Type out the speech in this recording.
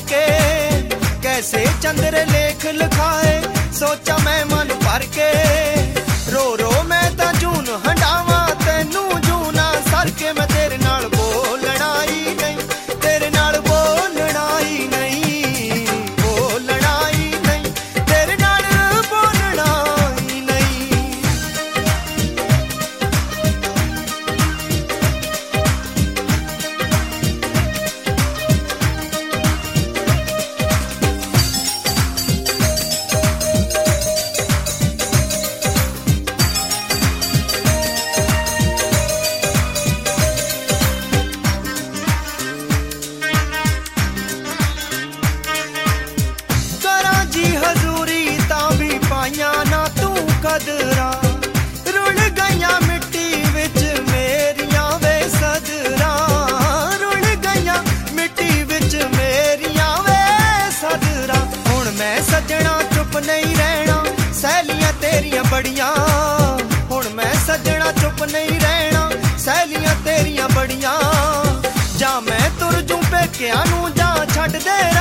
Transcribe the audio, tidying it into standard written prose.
के, कैसे चंद्र लेख लिखाए सोचा मैं मन भर के। रो रो मैं तां जून हंडावा तैनू जूना सर के, मैं तेरे नाल बोलना ही नहीं, तेरे नाल बोलना ही नहीं, बोलना ही नहीं, तेरे नाल बोलना ही नहीं। ना तू कदरा रुल गईया मिट्टी विच मेरिया वे सदरा, रुल गईया मिट्टी विच मेरिया वे सदरा। हुण मैं सजना चुप नहीं रहना सहेलियां तेरियां बड़ियां, हुण मैं सजना चुप नहीं रहना सहेलियां तेरियां बड़ियां। जा मैं तुर जूं पेकिआं नूं जा छड्ड दे